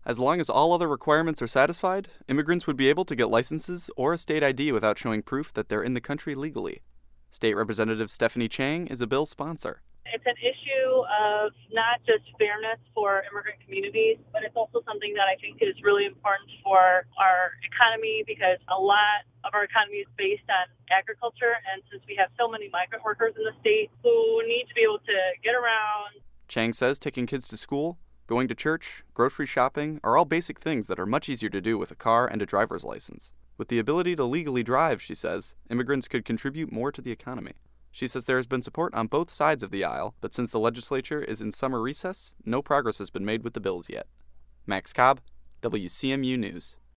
As long as all other requirements are satisfied, immigrants would be able to get licenses or a state ID without showing proof that they're in the country legally. State Representative Stephanie Chang is a bill sponsor. It's an issue of not just fairness for immigrant communities, but it's also something that I think is really important for our economy because a lot of our economy is based on agriculture. And since we have so many migrant workers in the state who need to be able to get around. Chang says taking kids to school, going to church, grocery shopping are all basic things that are much easier to do with a car and a driver's license. With the ability to legally drive, she says, immigrants could contribute more to the economy. She says there has been support on both sides of the aisle, but since the legislature is in summer recess, no progress has been made with the bills yet. Max Cobb, WCMU News.